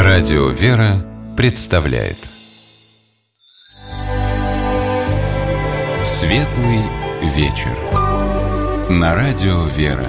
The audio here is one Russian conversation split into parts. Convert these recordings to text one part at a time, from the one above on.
Радио «Вера» представляет Светлый вечер на Радио «Вера».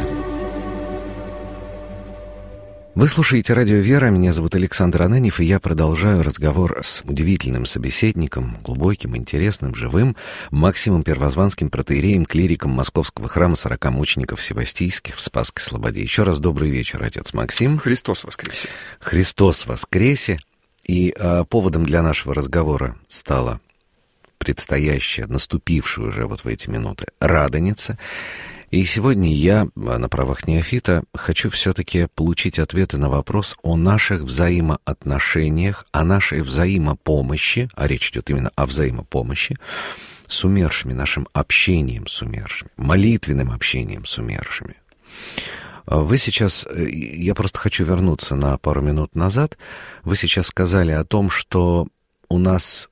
Вы слушаете Радио «Вера», меня зовут Александр Ананьев, и я продолжаю разговор с удивительным собеседником, глубоким, интересным, живым, Максимом Первозванским, протоиереем, клириком Московского храма 40 мучеников Севастийских в Спасской Слободе. Еще раз добрый вечер, отец Максим. Христос воскресе. Христос воскресе. И поводом для нашего разговора стала предстоящая, наступившая уже вот в эти минуты Радоница. И сегодня я, на правах неофита, хочу все-таки получить ответы на вопрос о наших взаимоотношениях, о нашей взаимопомощи, а речь идет именно о взаимопомощи, с умершими, нашим общением с умершими, молитвенным общением с умершими. Вы сейчас, я просто хочу вернуться на пару минут назад, вы сейчас сказали о том, что у нас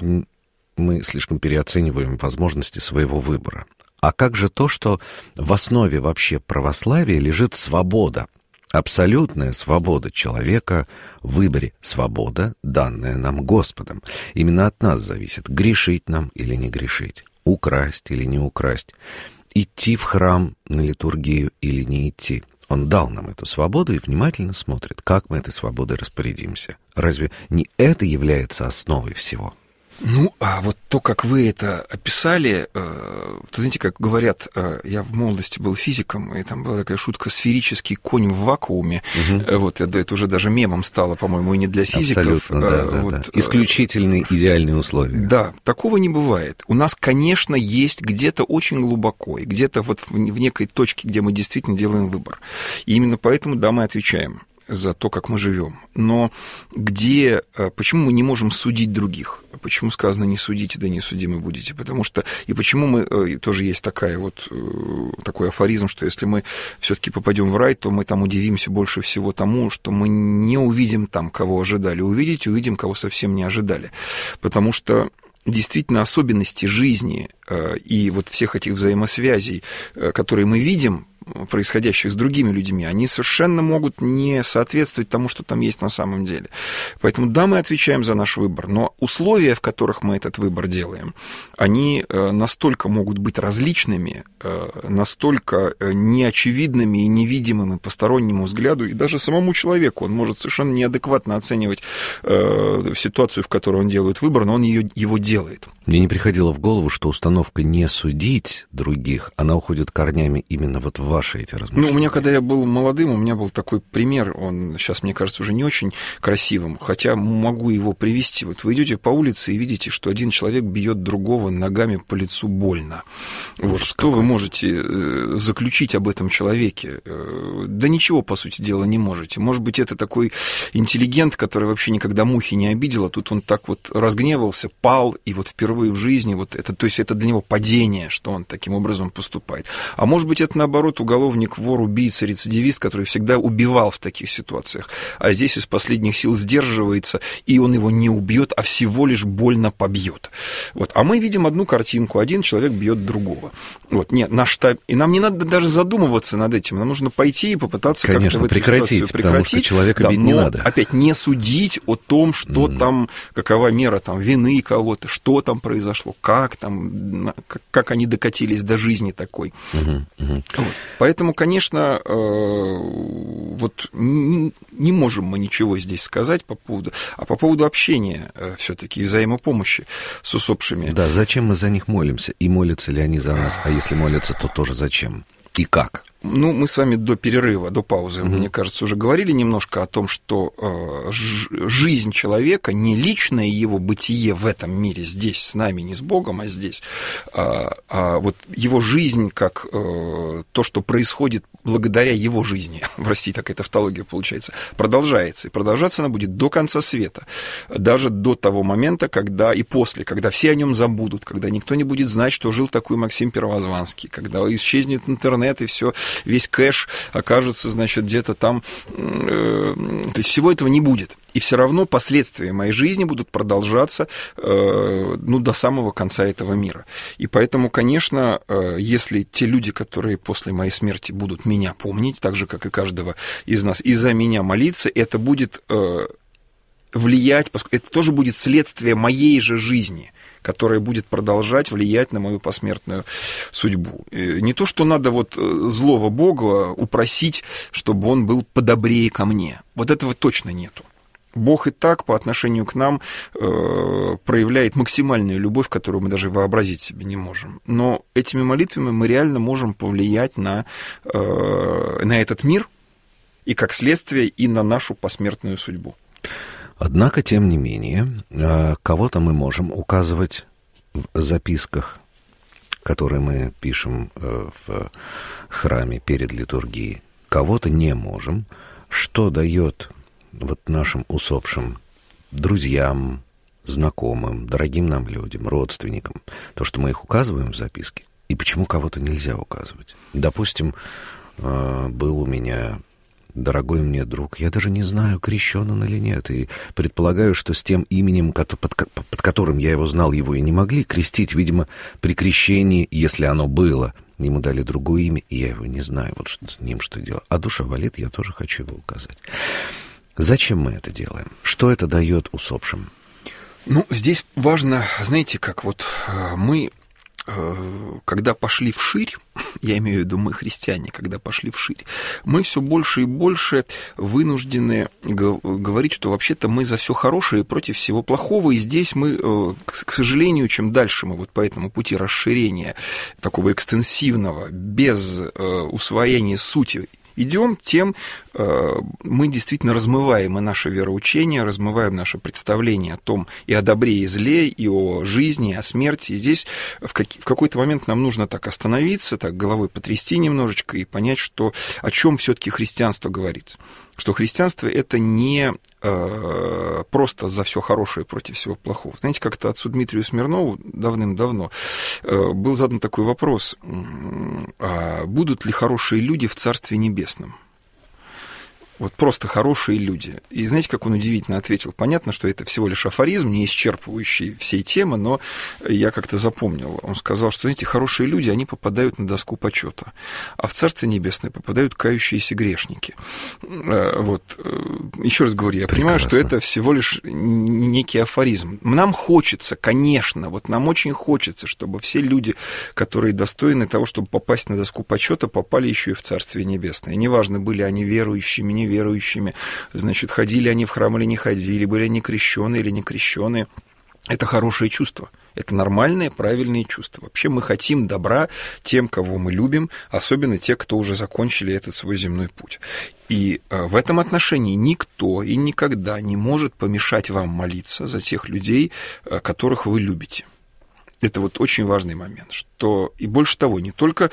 мы слишком переоцениваем возможности своего выбора. А как же то, что в основе вообще православия лежит свобода, абсолютная свобода человека в выборе, свобода, данная нам Господом. Именно от нас зависит, грешить нам или не грешить, украсть или не украсть, идти в храм на литургию или не идти. Он дал нам эту свободу и внимательно смотрит, как мы этой свободой распорядимся. Разве не это является основой всего? Ну, а вот то, как вы это описали, знаете, как говорят, я в молодости был физиком, и там была такая шутка «сферический конь в вакууме». Угу. Вот это уже даже мемом стало, по-моему, и не для физиков. Абсолютно, да. Исключительные идеальные условия. Да, такого не бывает. У нас, конечно, есть где-то очень глубоко, и где-то вот в некой точке, где мы действительно делаем выбор. И именно поэтому, да, мы отвечаем за то, как мы живем. Но почему мы не можем судить других? Почему сказано «не судите, да не судимы будете»? Потому что, и почему тоже есть такой афоризм, что если мы все-таки попадем в рай, то мы там удивимся больше всего тому, что мы не увидим там, кого ожидали увидеть, увидим, кого совсем не ожидали. Потому что действительно особенности жизни и вот всех этих взаимосвязей, которые мы видим, происходящих с другими людьми, они совершенно могут не соответствовать тому, что там есть на самом деле. Поэтому, да, мы отвечаем за наш выбор, но условия, в которых мы этот выбор делаем, они настолько могут быть различными, настолько неочевидными и невидимыми постороннему взгляду, и даже самому человеку. Он может совершенно неадекватно оценивать ситуацию, в которой он делает выбор, но он его делает. Мне не приходило в голову, что установка «не судить других», она уходит корнями именно вот в ваши эти размышления. Ну, у меня, когда я был молодым, у меня был такой пример, он сейчас, мне кажется, уже не очень красивым, хотя могу его привести. Вот вы идете по улице и видите, что один человек бьет другого ногами по лицу больно. Вот что вы можете заключить об этом человеке? Да ничего, по сути дела, не можете. Может быть, это такой интеллигент, который вообще никогда мухи не обидел, а тут он так вот разгневался, пал, и вот впервые в жизни вот это, то есть это для него падение, что он таким образом поступает. А может быть, это наоборот уголовник, вор, убийца, рецидивист, который всегда убивал в таких ситуациях, а здесь из последних сил сдерживается, и он его не убьет, а всего лишь больно побьет. Вот. А мы видим одну картинку, один человек бьет другого. Вот. Нет, и нам не надо даже задумываться над этим, нам нужно пойти и попытаться как-то в эту ситуацию прекратить, потому что человека бить не надо. Опять не судить о том, что там, какова мера там вины кого-то, что там произошло, как они докатились до жизни такой. Вот. Поэтому, конечно, вот не можем мы ничего здесь сказать по поводу общения все-таки и взаимопомощи с усопшими. Да, зачем мы за них молимся? И молятся ли они за нас? А если молятся, то тоже зачем? И как? Ну, мы с вами до перерыва, до паузы, мне кажется, уже говорили немножко о том, что жизнь человека, не личное его бытие в этом мире, здесь, с нами, не с Богом, а здесь, а вот его жизнь как то, что происходит благодаря его жизни, в России такая тавтология получается, продолжается. И продолжаться она будет до конца света, даже до того момента, когда и после, когда все о нем забудут, когда никто не будет знать, что жил такой Максим Первозванский, когда исчезнет интернет и все, весь кэш окажется, значит, где-то там. То есть всего этого не будет. И все равно последствия моей жизни будут продолжаться до самого конца этого мира. И поэтому, конечно, если те люди, которые после моей смерти будут меня помнить, так же, как и каждого из нас, и за меня молиться, это будет влиять, это тоже будет следствие моей же жизни, которая будет продолжать влиять на мою посмертную судьбу. Не то, что надо вот злого Бога упросить, чтобы он был подобрее ко мне. Вот этого точно нету. Бог и так по отношению к нам проявляет максимальную любовь, которую мы даже вообразить себе не можем. Но этими молитвами мы реально можем повлиять на этот мир и, как следствие, и на нашу посмертную судьбу. Однако, тем не менее, кого-то мы можем указывать в записках, которые мы пишем в храме перед литургией, кого-то не можем, что дает вот нашим усопшим друзьям, знакомым, дорогим нам людям, родственникам, то, что мы их указываем в записке, и почему кого-то нельзя указывать. Допустим, был у меня дорогой мне друг, я даже не знаю, крещен он или нет, и предполагаю, что с тем именем, под которым я его знал, его и не могли крестить. Видимо, при крещении, если оно было, ему дали другое имя, и я его не знаю, вот с ним что делать. А душа болит, я тоже хочу его указать. Зачем мы это делаем? Что это дает усопшим? Ну, здесь важно, знаете, как вот мы, когда пошли вширь, я имею в виду мы, христиане, когда пошли вширь, мы все больше и больше вынуждены говорить, что вообще-то мы за все хорошее и против всего плохого, и здесь мы, к сожалению, чем дальше мы вот по этому пути расширения, такого экстенсивного, без усвоения сути идем, тем мы действительно размываем и наше вероучение, размываем наше представление о том и о добре, и зле, и о жизни, и о смерти. И здесь в какой-то момент нам нужно так остановиться, так головой потрясти немножечко и понять, что, о чем все-таки христианство говорит. Что христианство — это не просто за все хорошее против всего плохого. Знаете, как-то отцу Дмитрию Смирнову давным-давно был задан такой вопрос: а будут ли хорошие люди в Царстве Небесном? Вот просто хорошие люди. И знаете, как он удивительно ответил? Понятно, что это всего лишь афоризм, не исчерпывающий всей темы, но я как-то запомнил. Он сказал, что, знаете, хорошие люди, они попадают на доску почета, а в Царствие Небесное попадают кающиеся грешники. Вот. Еще раз говорю, я понимаю, что это всего лишь некий афоризм. Нам хочется, конечно, вот нам очень хочется, чтобы все люди, которые достойны того, чтобы попасть на доску почета, попали еще и в Царствие Небесное. И неважно, были они верующими, неверующими, значит, ходили они в храм или не ходили, были они крещеные или не крещеные. Это хорошее чувство. Это нормальное, правильное чувство. Вообще мы хотим добра тем, кого мы любим, особенно те, кто уже закончили этот свой земной путь. И в этом отношении никто и никогда не может помешать вам молиться за тех людей, которых вы любите. Это вот очень важный момент, что и больше того, не только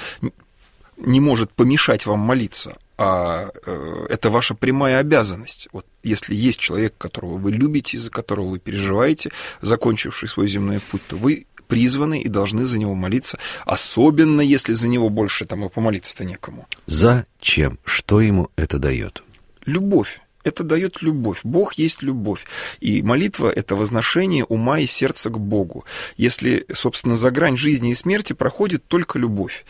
не может помешать вам молиться, а это ваша прямая обязанность. Вот если есть человек, которого вы любите, за которого вы переживаете, закончивший свой земной путь, то вы призваны и должны за него молиться, особенно если за него больше там и помолиться-то некому. Зачем? Что ему это дает? Любовь. Это дает любовь. Бог есть любовь. И молитва — это возношение ума и сердца к Богу. Если, собственно, за грань жизни и смерти проходит только любовь.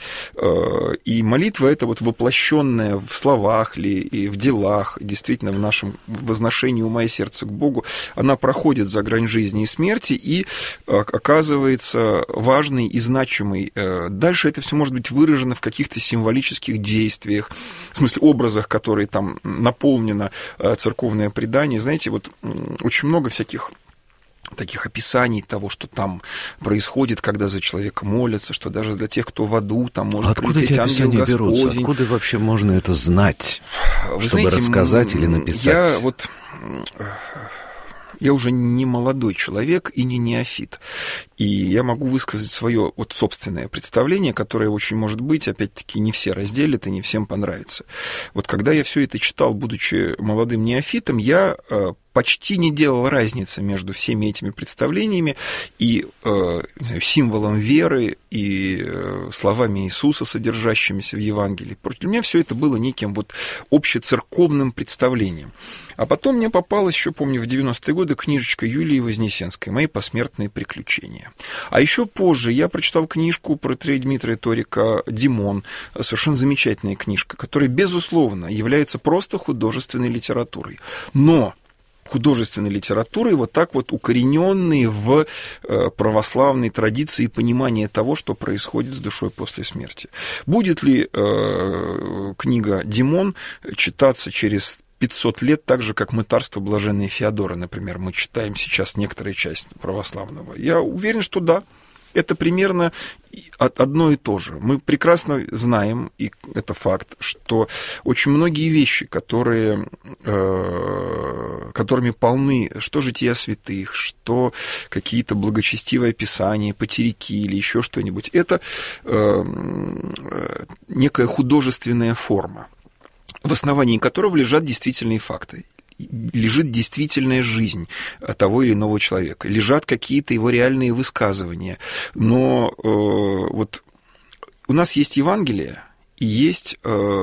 И молитва — это вот воплощенная в словах ли и в делах, действительно, в нашем возношении ума и сердца к Богу, она проходит за грань жизни и смерти и оказывается важной и значимой. Дальше это все может быть выражено в каких-то символических действиях, в смысле образах, которые там наполнены церковное предание. Знаете, вот очень много всяких таких описаний того, что там происходит, когда за человека молятся, что даже для тех, кто в аду, там может прилететь ангел Господень. Берутся? Откуда вообще можно это знать, чтобы рассказать или написать? Я уже не молодой человек и не неофит. И я могу высказать свое вот собственное представление, которое очень может быть, опять-таки, не все разделят и не всем понравится. Вот когда я все это читал, будучи молодым неофитом, я почти не делал разницы между всеми этими представлениями и символом веры, и словами Иисуса, содержащимися в Евангелии. Для меня все это было неким вот общецерковным представлением. А потом мне попалась, еще помню, в 90-е годы книжечка Юлии Вознесенской «Мои посмертные приключения». А еще позже я прочитал книжку про протоиерея Дмитрия Торика «Димон», совершенно замечательная книжка, которая, безусловно, является просто художественной литературой. Но художественной литературой, вот так вот укорененные в православной традиции понимания того, что происходит с душой после смерти. Будет ли книга «Димон» читаться через 500 лет, так же, как «Мытарство блаженной Феодора», например, мы читаем сейчас некоторая часть православного? Я уверен, что да. Это примерно одно и то же. Мы прекрасно знаем, и это факт, что очень многие вещи, которыми полны что жития святых, что какие-то благочестивые писания, потеряки или еще что-нибудь, это некая художественная форма, в основании которого лежат действительные факты. Лежит действительная жизнь того или иного человека, лежат какие-то его реальные высказывания. Но вот у нас есть Евангелие, и есть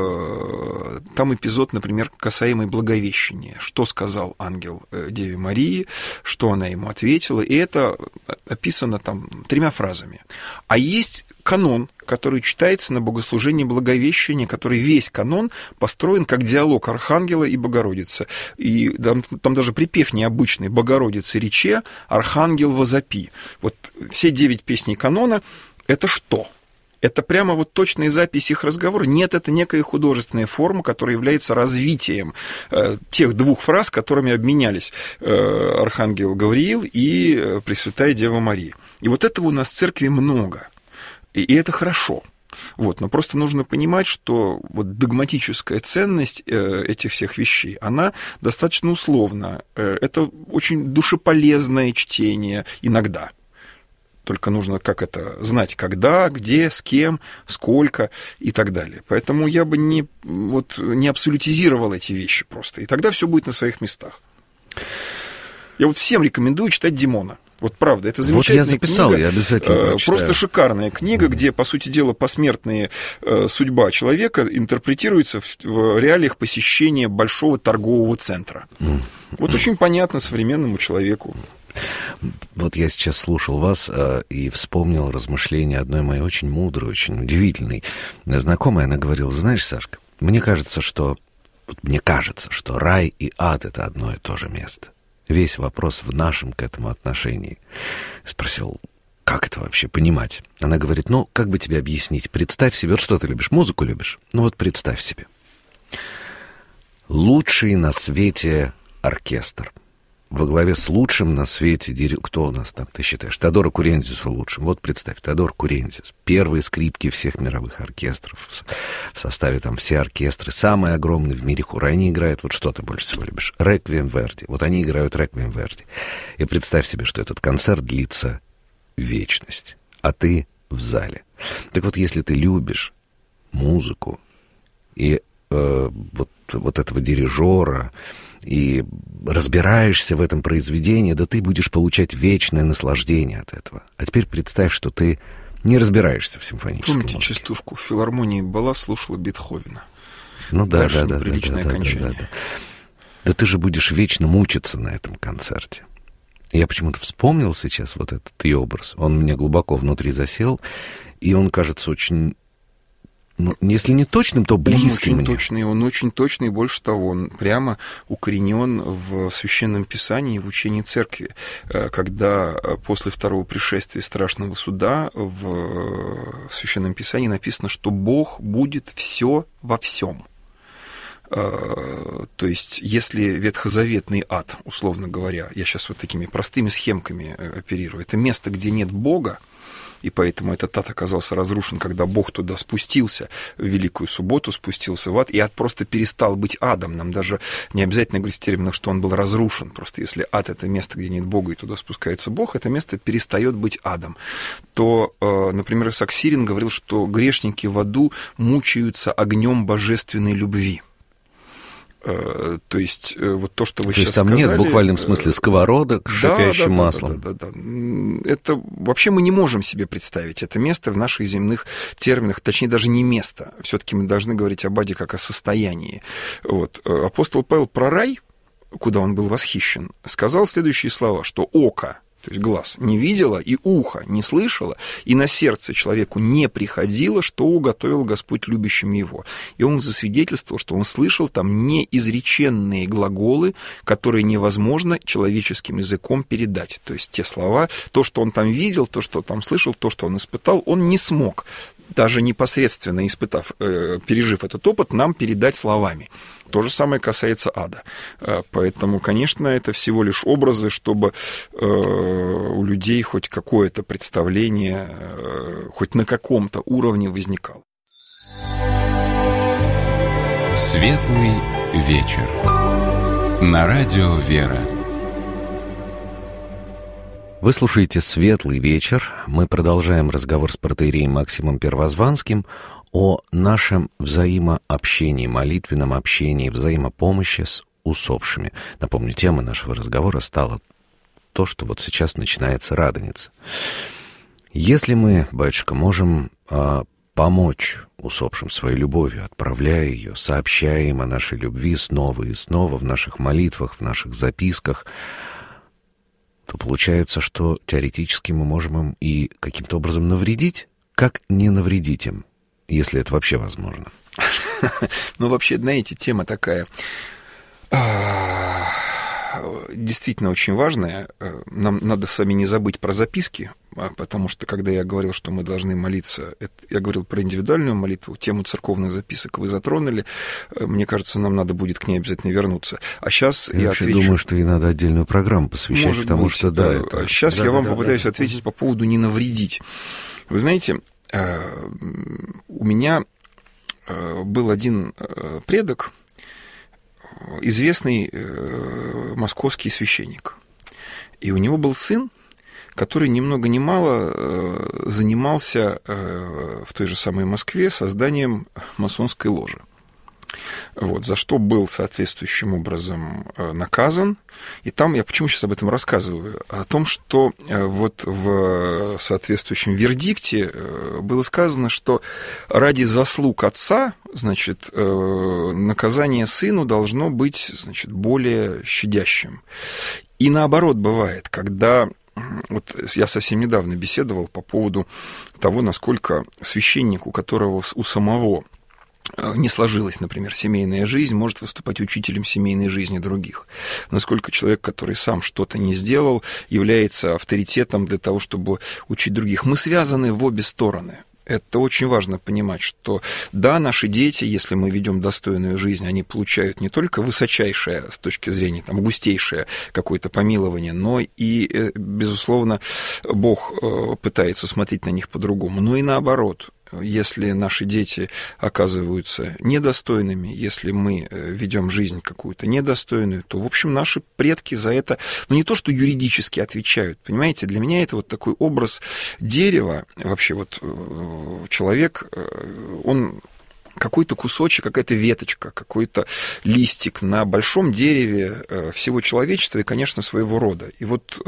там эпизод, например, касаемый Благовещения. Что сказал ангел Деве Марии, что она ему ответила, и это описано там 3 фразами. А есть канон, который читается на богослужении Благовещения, который весь канон построен как диалог Архангела и Богородицы. И там даже припев необычный: «Богородице рече, Архангел возопи». Вот все 9 песней канона — это что? Это прямо вот точная запись их разговора? Нет, это некая художественная форма, которая является развитием тех 2 фраз, которыми обменялись Архангел Гавриил и Пресвятая Дева Мария. И вот этого у нас в церкви много. И это хорошо. Вот. Но просто нужно понимать, что вот догматическая ценность этих всех вещей, она достаточно условна. Это очень душеполезное чтение иногда. Только нужно знать, когда, где, с кем, сколько и так далее. Поэтому я бы не абсолютизировал эти вещи просто. И тогда все будет на своих местах. Я вот всем рекомендую читать Димона. Вот правда, это замечательная книга. Вот я записал, я обязательно прочитаю. Просто шикарная книга, где, по сути дела, посмертная судьба человека интерпретируется в реалиях посещения большого торгового центра. Вот очень понятно современному человеку. Вот я сейчас слушал вас и вспомнил размышления одной моей очень мудрой, очень удивительной знакомой. Она говорила: знаешь, Сашка, мне кажется, что рай и ад — это одно и то же место. Весь вопрос в нашем к этому отношении. Спросил, как это вообще понимать? Она говорит: как бы тебе объяснить? Представь себе, вот что ты любишь, музыку любишь? Вот представь себе. Лучший на свете оркестр. Во главе с лучшим на свете кто у нас там, ты считаешь? Теодора Курензиса лучшим. Вот представь, Теодор Курензис. Первые скрипки всех мировых оркестров. В составе там все оркестры. Самый огромный в мире хор. Они играют, вот что ты больше всего любишь? Реквием Верди. Вот они играют Реквием Верди. И представь себе, что этот концерт длится вечность. А ты в зале. Так вот, если ты любишь музыку и вот этого дирижера, и разбираешься в этом произведении, да ты будешь получать вечное наслаждение от этого. А теперь представь, что ты не разбираешься в симфонической музыке. Помните частушку? В филармонии была, слушала Бетховена. Дальше неприличное окончание. Да ты же будешь вечно мучиться на этом концерте. Я почему-то вспомнил сейчас вот этот и образ. Он у меня глубоко внутри засел, и он кажется очень... если не точным, то близким мне. Он очень точный, больше того, он прямо укоренен в Священном Писании, в учении Церкви, когда после второго пришествия страшного суда в Священном Писании написано, что Бог будет все во всем. То есть, если ветхозаветный ад, условно говоря, я сейчас вот такими простыми схемками оперирую, это место, где нет Бога, и поэтому этот ад оказался разрушен, когда Бог туда спустился в Великую Субботу, спустился в ад, и ад просто перестал быть адом. Нам даже не обязательно говорить в терминах, что он был разрушен. Просто если ад — это место, где нет Бога, и туда спускается Бог, это место перестает быть адом. То, например, Исаак Сирин говорил, что грешники в аду мучаются огнем божественной любви. То есть, вот то, что вы сейчас сказали... То есть там нет в буквальном смысле сковородок с шипящим маслом? Да. Это вообще мы не можем себе представить это место в наших земных терминах, точнее, даже не место. Все-таки мы должны говорить об аде как о состоянии. Вот. Апостол Павел про рай, куда он был восхищен, сказал следующие слова, что око, то то есть глаз не видело, и ухо не слышало, и на сердце человеку не приходило, что уготовил Господь любящим его. И он засвидетельствовал, что он слышал там неизреченные глаголы, которые невозможно человеческим языком передать. То есть те слова, то, что он там видел, то, что там слышал, то, что он испытал, он не смог, даже непосредственно пережив этот опыт, нам передать словами. То же самое касается ада. Поэтому, конечно, это всего лишь образы, чтобы у людей хоть какое-то представление, хоть на каком-то уровне возникало. Светлый вечер. На радио «Вера». Вы слушаете «Светлый вечер». Мы продолжаем разговор с протоиереем Максимом Первозванским о нашем взаимообщении, молитвенном общении, взаимопомощи с усопшими. Напомню, тема нашего разговора стала то, что вот сейчас начинается Радоница. Если мы, батюшка, можем помочь усопшим своей любовью, отправляя ее, сообщая им о нашей любви снова и снова в наших молитвах, в наших записках, то получается, что теоретически мы можем им и каким-то образом навредить. Как не навредить им, если это вообще возможно? Ну, вообще, знаете, тема такая действительно очень важная. Нам надо с вами не забыть про записки, потому что, когда я говорил, что мы должны молиться, я говорил про индивидуальную молитву, тему церковных записок вы затронули. Мне кажется, нам надо будет к ней обязательно вернуться. А сейчас я отвечу. Думаю, что и надо отдельную программу посвящать, может потому быть, что, да, это... Сейчас я вам попытаюсь ответить по поводу «не навредить». Вы знаете, у меня был один предок, известный московский священник. И у него был сын, который ни много ни мало занимался в той же самой Москве созданием масонской ложи. Вот, за что был соответствующим образом наказан. И там, я почему сейчас об этом рассказываю? О том, что вот в соответствующем вердикте было сказано, что ради заслуг отца, значит, наказание сыну должно быть, значит, более щадящим. И наоборот бывает, когда... Вот я совсем недавно беседовал по поводу того, насколько священник, у которого у самого не сложилась, например, семейная жизнь, может выступать учителем семейной жизни других. Насколько человек, который сам что-то не сделал, является авторитетом для того, чтобы учить других. Мы связаны в обе стороны. Это очень важно понимать, что да, наши дети, если мы ведем достойную жизнь, они получают не только высочайшее, с точки зрения там, густейшее какое-то помилование, но и, безусловно, Бог пытается смотреть на них по-другому. Но и наоборот. Если наши дети оказываются недостойными, если мы ведем жизнь какую-то недостойную, то, в общем, наши предки за это, ну, не то, что юридически отвечают, понимаете, для меня это вот такой образ дерева, вообще вот человек, он... какой-то кусочек, какая-то веточка, какой-то листик на большом дереве всего человечества и, конечно, своего рода. И вот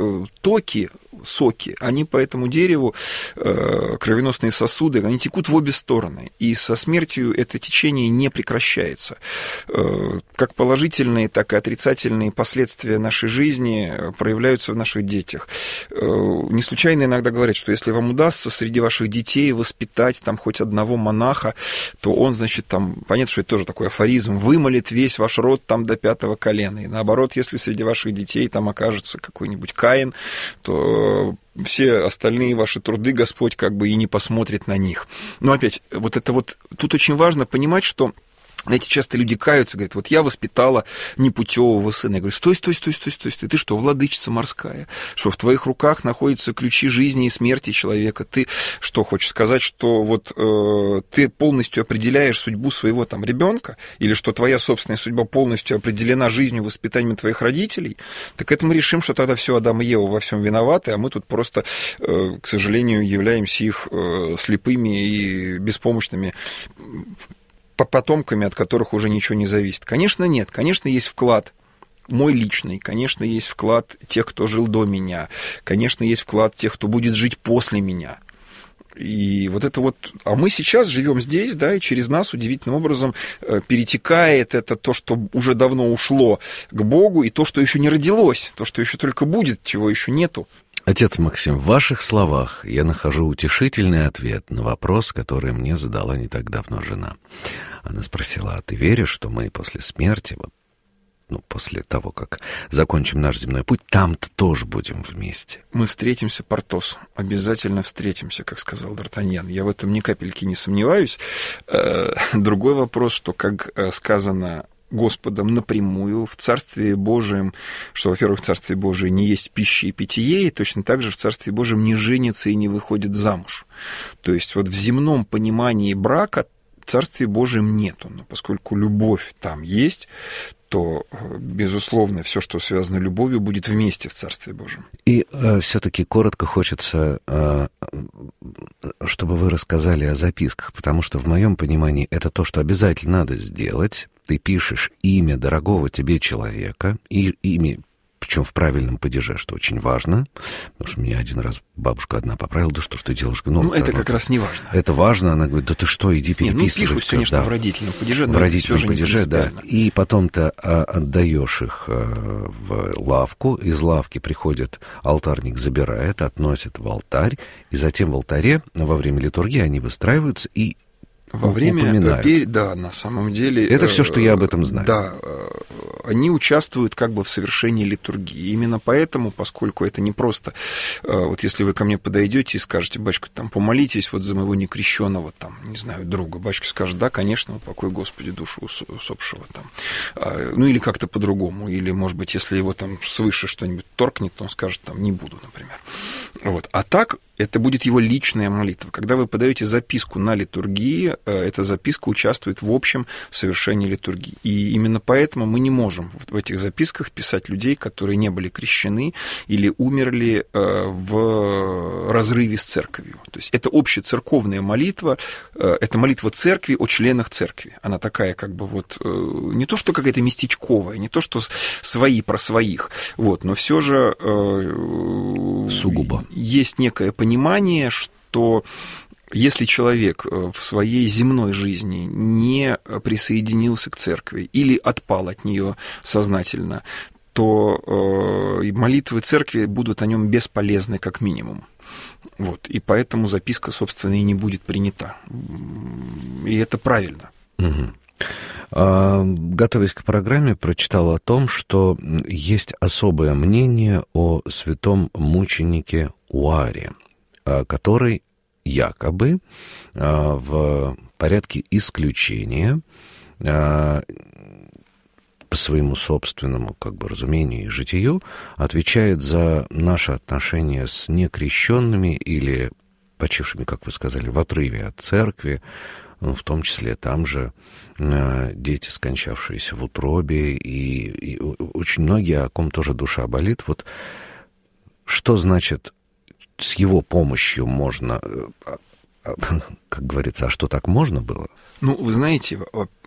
соки, они по этому дереву, кровеносные сосуды, они текут в обе стороны. И со смертью это течение не прекращается. Как положительные, так и отрицательные последствия нашей жизни проявляются в наших детях. Не случайно иногда говорят, что если вам удастся среди ваших детей воспитать там хоть одного монаха, то он, значит, там, понятно, что это тоже такой афоризм, вымолит весь ваш род там до 5-го колена. И наоборот, если среди ваших детей там окажется какой-нибудь Каин, то все остальные ваши труды Господь как бы и не посмотрит на них. Но опять, вот это вот, тут очень важно понимать, что, знаете, часто люди каются, говорят, вот я воспитала непутевого сына. Я говорю, стой, ты что, владычица морская? Что в твоих руках находятся ключи жизни и смерти человека? Ты что, хочешь сказать, что вот ты полностью определяешь судьбу своего там ребенка? Или что твоя собственная судьба полностью определена жизнью, воспитанием твоих родителей? Так это мы решим, что тогда все Адам и Ева во всем виноваты, а мы тут просто, к сожалению, являемся их слепыми и беспомощными потомками, от которых уже ничего не зависит. Конечно, нет. Конечно, есть вклад мой личный. Конечно, есть вклад тех, кто жил до меня. Конечно, есть вклад тех, кто будет жить после меня. И вот это вот... А мы сейчас живем здесь, да, и через нас удивительным образом перетекает это то, что уже давно ушло к Богу, и то, что еще не родилось, то, что еще только будет, чего еще нету. Отец Максим, в ваших словах я нахожу утешительный ответ на вопрос, который мне задала не так давно жена. Она спросила: а ты веришь, что мы после смерти, после того, как закончим наш земной путь, там-то тоже будем вместе? Мы встретимся, Портос, обязательно встретимся, как сказал Д'Артаньян. Я в этом ни капельки не сомневаюсь. Другой вопрос, что, как сказано Господом напрямую в Царстве Божьем, что, во-первых, в Царстве Божьем не есть пища и питье, и точно так же в Царстве Божьем не женится и не выходит замуж. То есть вот в земном понимании брака в Царстве Божьем нету, но поскольку любовь там есть, то, безусловно, все, что связано с любовью, будет вместе в Царстве Божьем. И все-таки коротко хочется, чтобы вы рассказали о записках, потому что в моем понимании это то, что обязательно надо сделать. Ты пишешь имя дорогого тебе человека, и имя, причем в правильном падеже, что очень важно, потому что меня один раз бабушка одна поправила: да что ж ты делаешь? Это как раз не важно. Это важно, она говорит: да ты что, иди переписывай. Пишут, конечно, в родительном падеже, в родительном падеже, да. И потом ты отдаешь их в лавку, из лавки приходит алтарник, забирает, относит в алтарь, и затем в алтаре во время литургии они выстраиваются и во время, да, на самом деле... Это все, что я об этом знаю. Да, они участвуют как бы в совершении литургии. Именно поэтому, поскольку это не просто... Вот если вы ко мне подойдете и скажете: батюшка, там, помолитесь вот за моего некрещенного, там, не знаю, друга. Батюшка скажет: да, конечно, упокой, Господи, душу усопшего, там. Или как-то по-другому. Или, может быть, если его там свыше что-нибудь торкнет, то он скажет: там, не буду, например. Вот. А так... Это будет его личная молитва. Когда вы подаете записку на литургии, эта записка участвует в общем совершении литургии. И именно поэтому мы не можем в этих записках писать людей, которые не были крещены или умерли в разрыве с церковью. То есть это общецерковная молитва, это молитва церкви о членах церкви. Она такая как бы вот не то, что какая-то местечковая, не то, что свои про своих, вот, но все же сугубо есть некое понимание, что если человек в своей земной жизни не присоединился к церкви или отпал от нее сознательно, то молитвы церкви будут о нем бесполезны как минимум. Вот. И поэтому записка, собственно, и не будет принята. И это правильно. Угу. Готовясь к программе, прочитал о том, что есть особое мнение о святом мученике Уаре, который якобы в порядке исключения по своему собственному разумению и житию отвечает за наши отношения с некрещенными или почившими, как вы сказали, в отрыве от церкви, в том числе там же дети, скончавшиеся в утробе, и очень многие, о ком тоже душа болит. Вот что значит с его помощью можно, как говорится, а что так можно было? Вы знаете,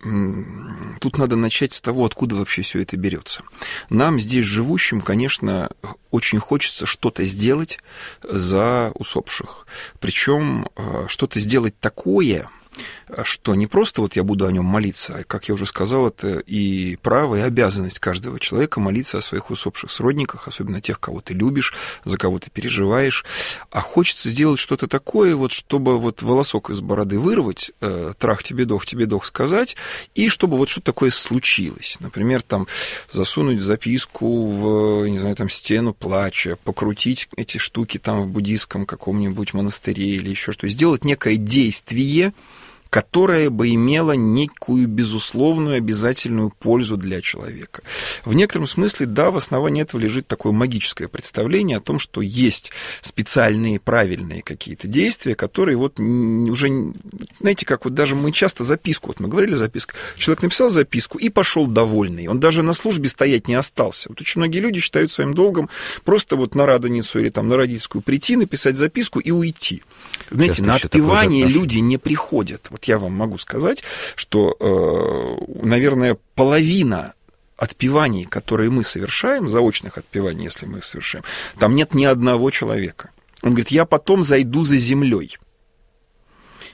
тут надо начать с того, откуда вообще все это берется. Нам, здесь живущим, конечно, очень хочется что-то сделать за усопших. Причем что-то сделать такое, что не просто я буду о нем молиться, а, как я уже сказал, это и право, и обязанность каждого человека молиться о своих усопших сродниках, особенно тех, кого ты любишь, за кого ты переживаешь. А хочется сделать что-то такое, чтобы волосок из бороды вырвать, трах тебе дох сказать, и чтобы что-то такое случилось. Например, там засунуть записку в, не знаю, стену плача, покрутить эти штуки там в буддийском каком-нибудь монастыре или еще что-то. Сделать некое действие, которая бы имела некую безусловную обязательную пользу для человека. В некотором смысле, да, в основании этого лежит такое магическое представление о том, что есть специальные, правильные какие-то действия, которые уже, знаете, как даже мы часто записку, мы говорили записка, человек написал записку и пошел довольный, он даже на службе стоять не остался. Очень многие люди считают своим долгом просто на Радоницу или на Родительскую прийти, написать записку и уйти. Знаете, на отпевание люди не приходят. Я вам могу сказать, что, наверное, половина отпеваний, которые мы совершаем, заочных отпеваний, если мы их совершаем, там нет ни одного человека. Он говорит: я потом зайду за землей.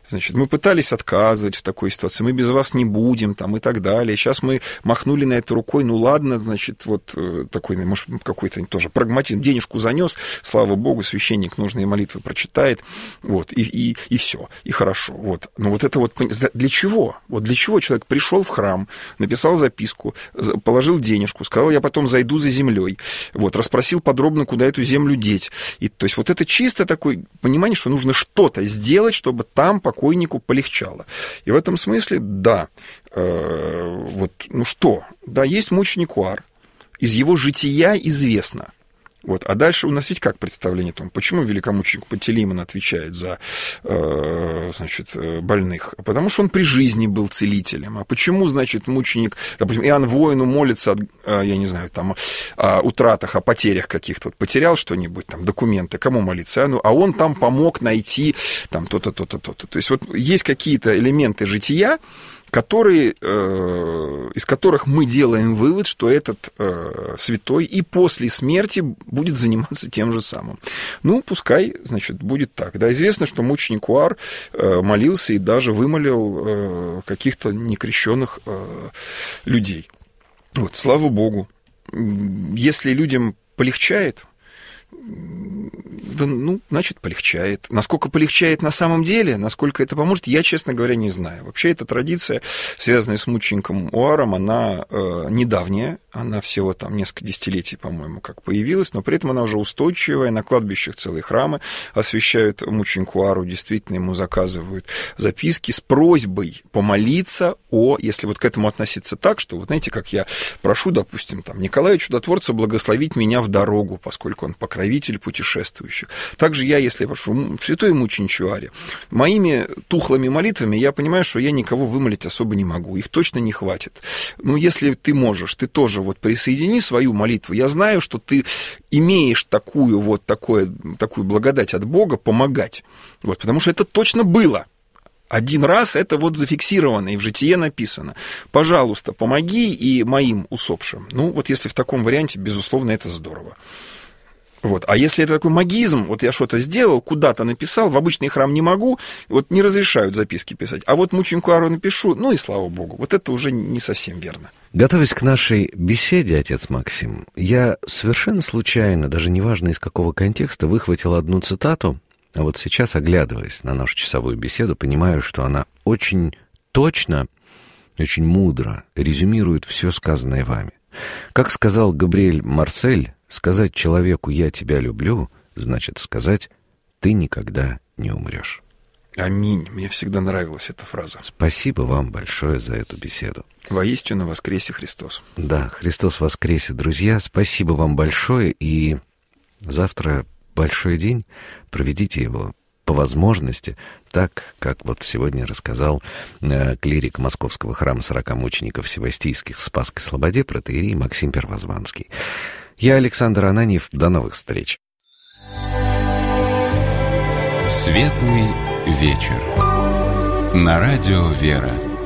Значит, мы пытались отказывать в такой ситуации, мы без вас не будем, там, и так далее. Сейчас мы махнули на это рукой, ну ладно, значит, вот такой, может, какой-то тоже прагматизм, денежку занес, слава богу, священник нужные молитвы прочитает, вот, и все, и хорошо, вот. Но вот это вот для чего? Вот для чего человек пришел в храм, написал записку, положил денежку, сказал, я потом зайду за землей, вот, расспросил подробно, куда эту землю деть. И, то есть вот это чисто такое понимание, что нужно что-то сделать, чтобы там покойнику полегчало. И в этом смысле, да, вот, ну что, да, есть мученик Уар, из его жития известно. Вот. А дальше у нас ведь как представление о том, почему великомученик Пантелеймон отвечает за значит, больных? Потому что он при жизни был целителем. А почему, значит, мученик, допустим, Иоанн Воину молится, я не знаю, там, о утратах, о потерях каких-то, вот, потерял что-нибудь, там, документы, кому молиться? А он там помог найти там то-то, то-то, то-то. То есть вот есть какие-то элементы жития, которые, из которых мы делаем вывод, что этот святой и после смерти будет заниматься тем же самым. Ну, пускай, значит, будет так. Да, известно, что мученик Уар молился и даже вымолил каких-то некрещенных людей. Вот, слава Богу. Если людям полегчает, да, ну, значит, полегчает. Насколько полегчает на самом деле, насколько это поможет, я, честно говоря, не знаю. Вообще, эта традиция, связанная с мучеником Уаром, она недавняя, она всего там несколько десятилетий, по-моему, как появилась, но при этом она уже устойчивая, на кладбищах целые храмы освящают мученику Уару, действительно ему заказывают записки с просьбой помолиться если вот к этому относиться так, что, вот знаете, как я прошу, допустим, там, Николая Чудотворца благословить меня в дорогу, поскольку он покровитель путешествующих. Также я, если я прошу, святой мучениче Уаре, моими тухлыми молитвами я понимаю, что я никого вымолить особо не могу, их точно не хватит. Ну, если ты можешь, ты тоже вот присоедини свою молитву. Я знаю, что ты имеешь такую благодать от Бога помогать, вот, потому что это точно было. Один раз это вот зафиксировано и в житие написано. Пожалуйста, помоги и моим усопшим. Ну, вот если в таком варианте, безусловно, это здорово. Вот. А если это такой магизм, вот я что-то сделал, куда-то написал, в обычный храм не могу, вот не разрешают записки писать, а вот мученику Уару напишу, ну и слава богу, вот это уже не совсем верно. Готовясь к нашей беседе, отец Максим, я совершенно случайно, даже неважно из какого контекста, выхватил одну цитату, а вот сейчас, оглядываясь на нашу часовую беседу, понимаю, что она очень точно, очень мудро резюмирует все сказанное вами. Как сказал Габриэль Марсель, сказать человеку «я тебя люблю» значит сказать «ты никогда не умрешь». Аминь. Мне всегда нравилась эта фраза. Спасибо вам большое за эту беседу. Воистину воскресе Христос. Да, Христос воскресе, друзья. Спасибо вам большое. И завтра большой день. Проведите его по возможности, так, как вот сегодня рассказал клирик Московского храма 40 мучеников Севастийских в Спасской Слободе протоиерей Максим Первозванский. Я Александр Ананьев. До новых встреч. Светлый вечер. На радио «Вера».